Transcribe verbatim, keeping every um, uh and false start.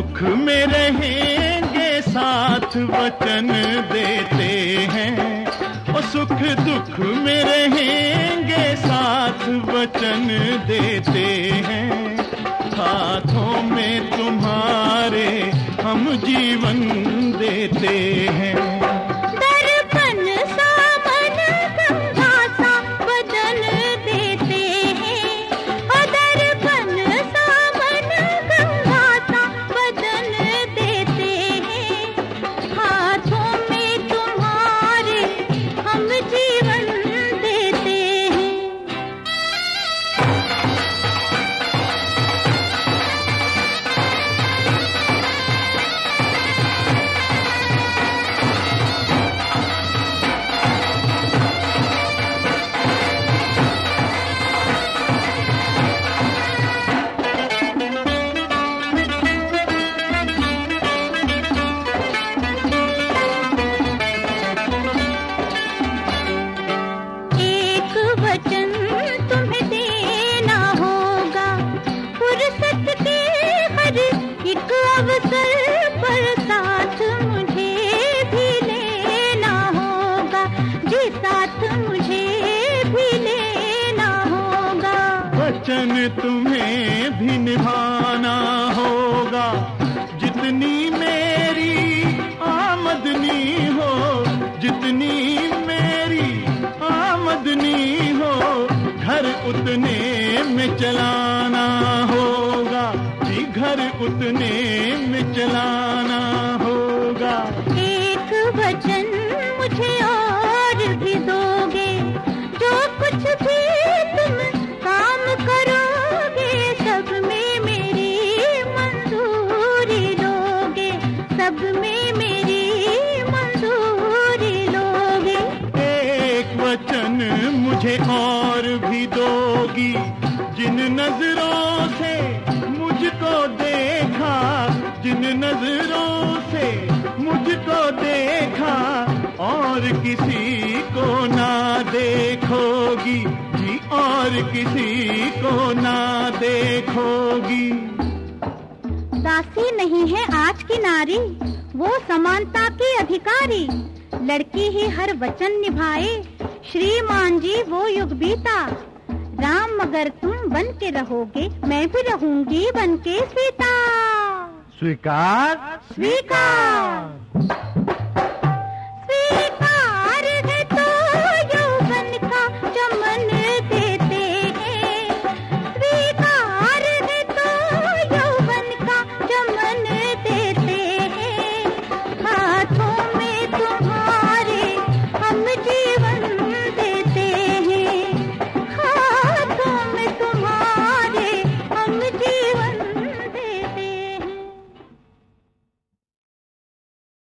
दुख में रहेंगे साथ वचन देते हैं, ओ सुख दुख में रहेंगे साथ वचन देते हैं। हाथों में तुम्हारे हम जीवन देते हैं। दर्पण सा मन गंगा सा बदन देते हैं, ओ दर्पण सा मन गंगा सा बदन देते हैं। हाथों में तुम्हारे हम जीवन देते हैं। वचन तुम्हें भी निभाना होगा, जितनी मेरी आमदनी हो, जितनी मेरी आमदनी हो, घर उतने में चलाना होगा जी, घर उतने में चलाना होगा। एक वचन मुझे और भी दोगे, जो कुछ भी तुम काम करोगे सब में मेरी मंजूरी लोगे, सब में मेरी मंजूरी लोगे। एक वचन मुझे और भी दोगी, जिन नजरों से मुझको देखा, जिन नजरों से मुझको देखा, और किसी को ना देखोगी जी, और किसी को ना देखोगी। दासी नहीं है आज की नारी, वो समानता की अधिकारी। लड़की ही हर वचन निभाए, श्रीमान जी वो युग बीता। राम मगर तुम बन के रहोगे, मैं भी रहूंगी बन के सीता। स्वीकार स्वीकार।